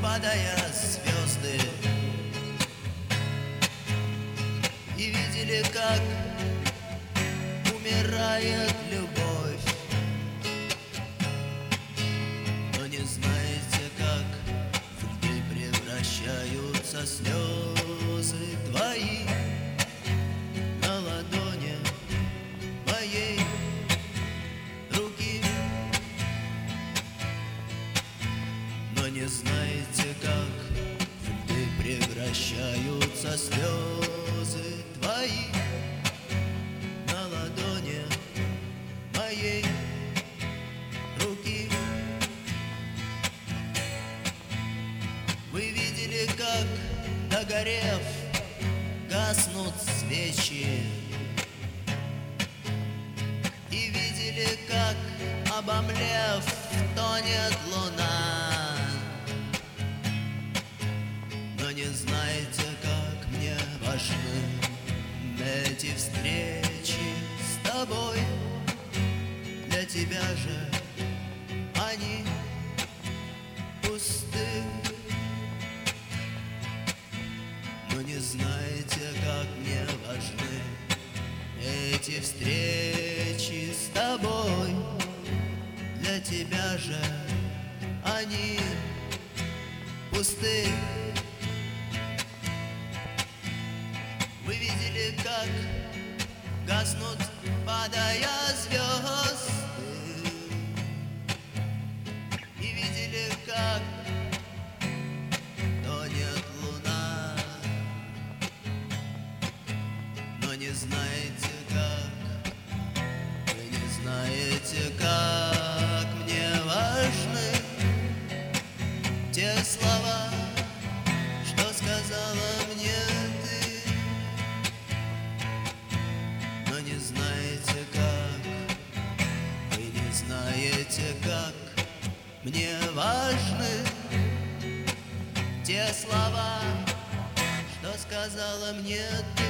падая звезды, и видели, как умирает любовь, но не знаете, как в льды превращаются слезы твои на ладони моей руки. Но не знаете, как в льды превращаются слезы твои на ладони моей руки. Вы видели, как, догорев, гаснут свечи, и видели, как, обомлев, тонет луна. Но не знаете, как мне важны эти встречи с тобой. Для тебя же они пусты. Но не знаете, как мне важны эти встречи с тобой. Для тебя же они пусты. Вы видели, как гаснут, падая звезды, и видели, как тонет луна. Но не знаете, как, вы не знаете, как мне важны те слова, что сказала мне ты. Но не знаете, как, вы не знаете, как мне важны те слова, что сказала мне ты.